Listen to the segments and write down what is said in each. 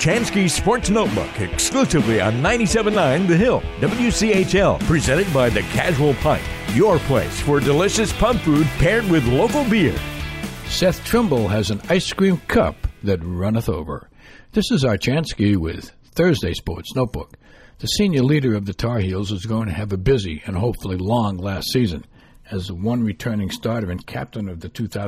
Chansky Sports Notebook, exclusively on 97.9 The Hill, WCHL, presented by The Casual Pint, your place for delicious pub food paired with local beer. Seth Trimble has an ice cream cup that runneth over. This is our Chansky with Thursday Sports Notebook. The senior leader of the Tar Heels is going to have a busy and hopefully long last season. As the one returning starter and captain of the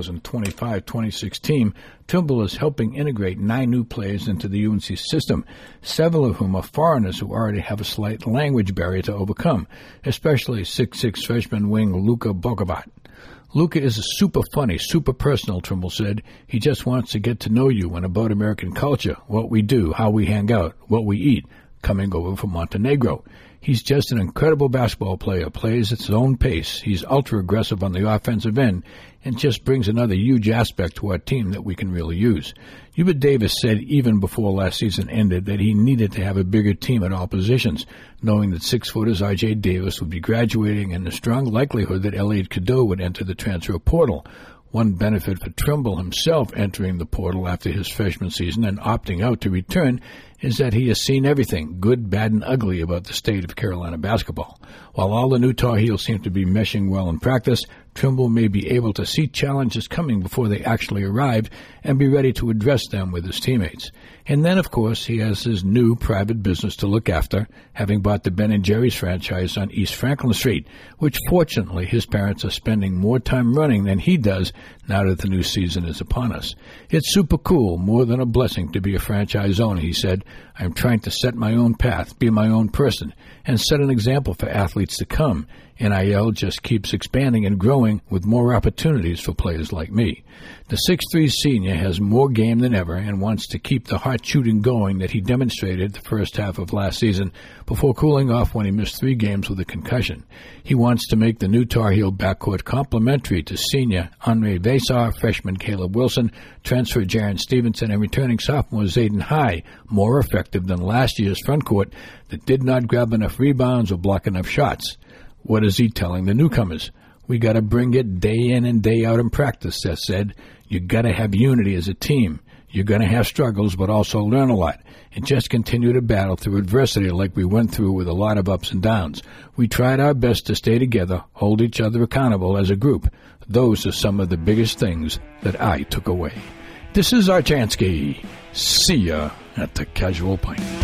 2025-26 team, Trimble is helping integrate 9 new players into the UNC system, several of whom are foreigners who already have a slight language barrier to overcome, especially 6'6" freshman wing Luka Bogovat. Luka is super funny, super personal, Trimble said. He just wants to get to know you and about American culture, what we do, how we hang out, what we eat, coming over from Montenegro. He's just an incredible basketball player, plays at his own pace. He's ultra-aggressive on the offensive end and just brings another huge aspect to our team that we can really use. Hubert Davis said even before last season ended that he needed to have a bigger team at all positions, knowing that 6-footers R.J. Davis would be graduating and the strong likelihood that Elliot Cadeau would enter the transfer portal. One benefit for Trimble himself entering the portal after his freshman season and opting out to return is that he has seen everything, good, bad, and ugly, about the state of Carolina basketball. While all the new Tar Heels seem to be meshing well in practice, Trimble may be able to see challenges coming before they actually arrive and be ready to address them with his teammates. And then, of course, he has his new private business to look after, having bought the Ben & Jerry's franchise on East Franklin Street, which fortunately his parents are spending more time running than he does now that the new season is upon us. It's super cool, more than a blessing to be a franchise owner, he said. I'm trying to set my own path, be my own person, and set an example for athletes to come. NIL just keeps expanding and growing with more opportunities for players like me. The 6'3" senior has more game than ever and wants to keep the hot shooting going that he demonstrated the first half of last season before cooling off when he missed 3 games with a concussion. He wants to make the new Tar Heel backcourt complementary to senior Andre Vasar, freshman Caleb Wilson, transfer Jaron Stevenson, and returning sophomore Zayden High more effective than last year's frontcourt that did not grab enough rebounds or block enough shots. What is he telling the newcomers? We got to bring it day in and day out in practice, Seth said. You got to have unity as a team. You're going to have struggles, but also learn a lot, and just continue to battle through adversity like we went through with a lot of ups and downs. We tried our best to stay together, hold each other accountable as a group. Those are some of the biggest things that I took away. This is our Chansky. See ya at the Casual Pint.